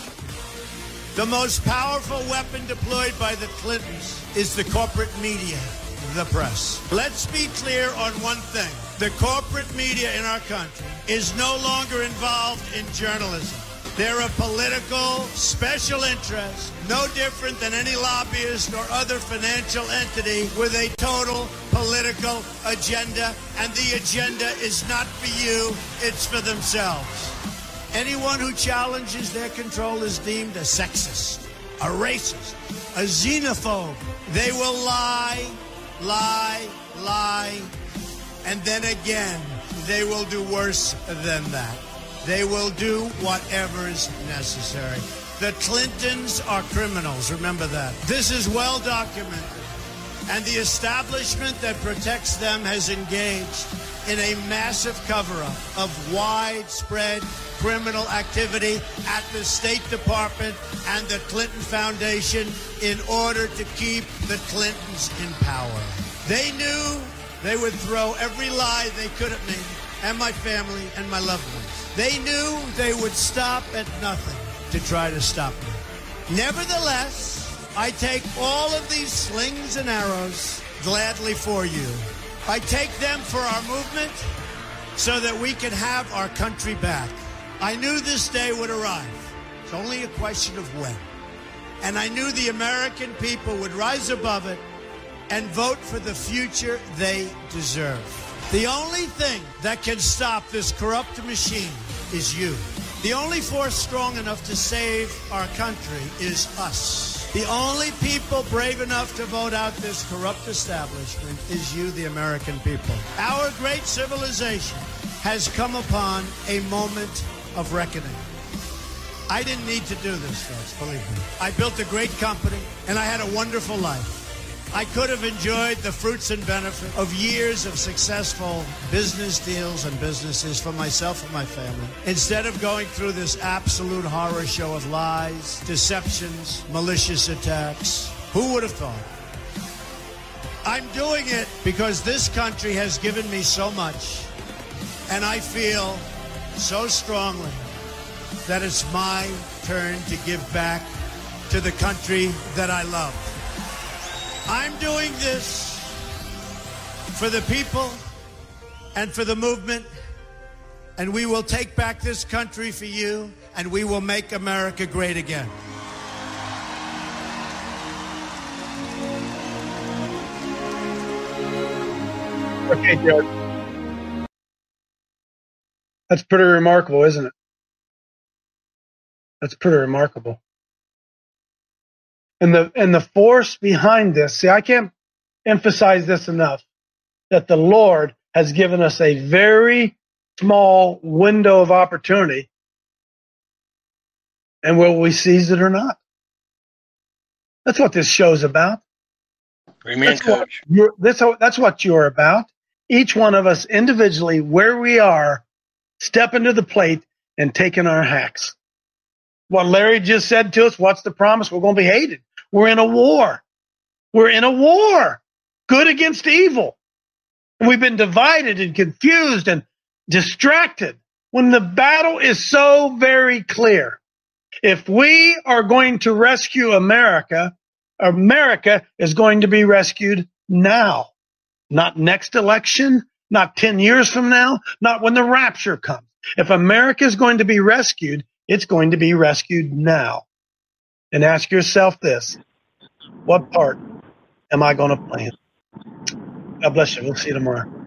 The most powerful weapon deployed by the Clintons is the corporate media, the press. Let's be clear on one thing. The corporate media in our country is no longer involved in journalism. They're a political special interest, no different than any lobbyist or other financial entity with a total political agenda, and the agenda is not for you, it's for themselves. Anyone who challenges their control is deemed a sexist, a racist, a xenophobe. They will lie, lie, lie, and then again, they will do worse than that. They will do whatever is necessary. The Clintons are criminals, remember that. This is well documented, and the establishment that protects them has engaged in a massive cover-up of widespread criminal activity at the State Department and the Clinton Foundation in order to keep the Clintons in power. They knew they would throw every lie they could at me and my family and my loved ones. They knew they would stop at nothing to try to stop me. Nevertheless, I take all of these slings and arrows gladly for you. I take them for our movement so that we can have our country back. I knew this day would arrive. It's only a question of when. And I knew the American people would rise above it and vote for the future they deserve. The only thing that can stop this corrupt machine is you. The only force strong enough to save our country is us. The only people brave enough to vote out this corrupt establishment is you, the American people. Our great civilization has come upon a moment of reckoning. I didn't need to do this, folks, believe me. I built a great company, and I had a wonderful life. I could have enjoyed the fruits and benefit of years of successful business deals and businesses for myself and my family, instead of going through this absolute horror show of lies, deceptions, malicious attacks. Who would have thought? I'm doing it because this country has given me so much, and I feel so strongly that it's my turn to give back to the country that I love. I'm doing this for the people and for the movement, and we will take back this country for you, and we will make America great again. Okay, George. That's pretty remarkable, isn't it? That's pretty remarkable. And the and the force behind this, see, I can't emphasize this enough, that the Lord has given us a very small window of opportunity, and will we seize it or not? That's what this show's about. Amen, that's Coach. What you're, that's, that's what you're about. Each one of us individually, where we are, stepping to the plate and taking our hacks. What Larry just said to us, what's the promise? We're going to be hated. We're in a war. We're in a war. Good against evil. And we've been divided and confused and distracted when the battle is so very clear. If we are going to rescue America, America is going to be rescued now. Not next election, not ten years from now, not when the rapture comes. If America is going to be rescued, it's going to be rescued now. And ask yourself this, What part am I going to play in? God bless you. We'll see you tomorrow.